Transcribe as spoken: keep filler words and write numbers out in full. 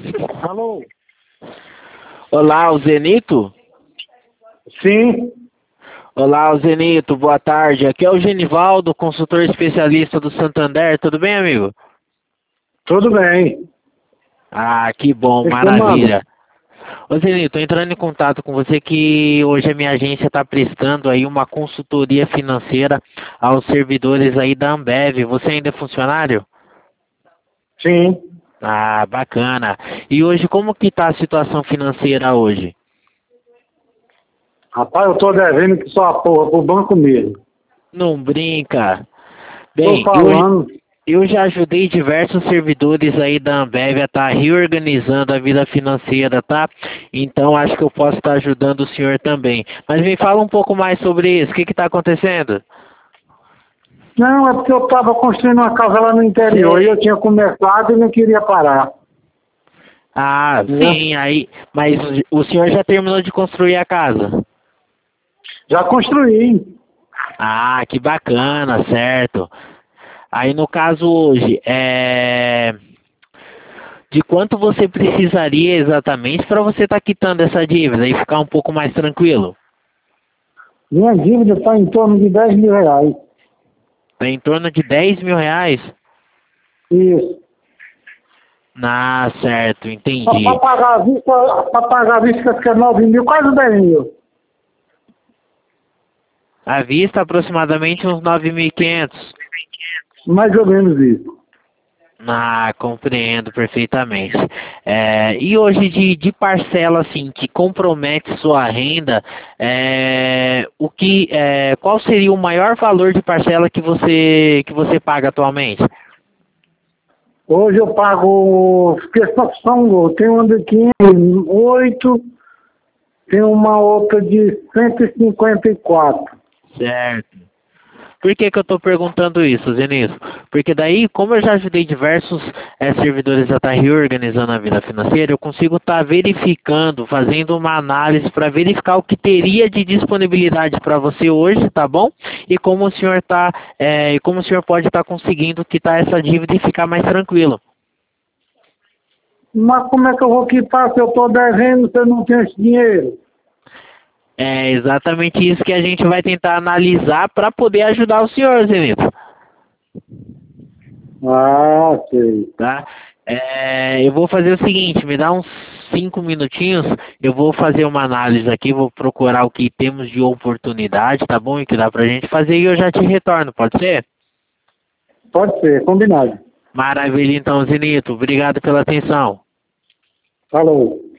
Alô? Olá, o Zenito? Sim, Olá, o Zenito, boa tarde. Aqui é o Genivaldo, consultor especialista do Santander. Tudo bem, amigo? tudo bem. Ah, que bom, O que que eu mando? maravilha. Ô Zenito, tô entrando em contato com você que hoje a minha agência está prestando aí uma consultoria financeira aos servidores aí da Ambev. Você ainda é funcionário? Sim. Ah, bacana. E hoje, como que tá a situação financeira hoje? Rapaz, eu tô devendo que só a porra pro banco mesmo. Não brinca. Tô Bem, eu, falando. eu já ajudei diversos servidores aí da Ambev a estar reorganizando a vida financeira, tá? Então acho que eu posso estar ajudando o senhor também. Mas me fala um pouco mais sobre isso. O que está acontecendo? Não, é porque eu tava construindo uma casa lá no interior e eu Sei. tinha começado e não queria parar. Ah, Né? sim, aí. Mas o senhor já terminou de construir a casa? Já construí. Ah, que bacana, certo. Aí no caso hoje, é... de quanto você precisaria exatamente para você estar quitando essa dívida e ficar um pouco mais tranquilo? Minha dívida está em torno de dez mil reais. Tá em torno de dez mil reais? Isso. Ah, certo, Para entendi. pagar a vista, para pagar a vista que é nove mil, quase dez mil. À vista, aproximadamente uns nove mil e quinhentos. Mais ou menos isso. Ah, compreendo perfeitamente. É, e hoje de, de parcela assim que compromete sua renda, é, o que, é, qual seria o maior valor de parcela que você que você paga atualmente? Hoje eu pago, porque são, tem uma de quinhentos e oito, tem uma outra de cento e cinquenta e quatro. Certo. Por que que eu estou perguntando isso, Zenis? Porque daí, como eu já ajudei diversos eh, servidores a estar reorganizando a vida financeira, eu consigo estar verificando, fazendo uma análise para verificar o que teria de disponibilidade para você hoje, tá bom? E como o senhor tá, eh, e como o senhor pode estar conseguindo quitar essa dívida e ficar mais tranquilo. Mas como é que eu vou quitar se eu estou devendo, se eu não tenho esse dinheiro? É exatamente isso que a gente vai tentar analisar para poder ajudar o senhor, Zenito. Ah, sei. Tá? É, eu vou fazer o seguinte, me dá uns cinco minutinhos, eu vou fazer uma análise aqui, vou procurar o que temos de oportunidade, tá bom? E que dá pra gente fazer e eu já te retorno, pode ser? Pode ser, combinado. Maravilha então, Zenito. Obrigado pela atenção. Falou.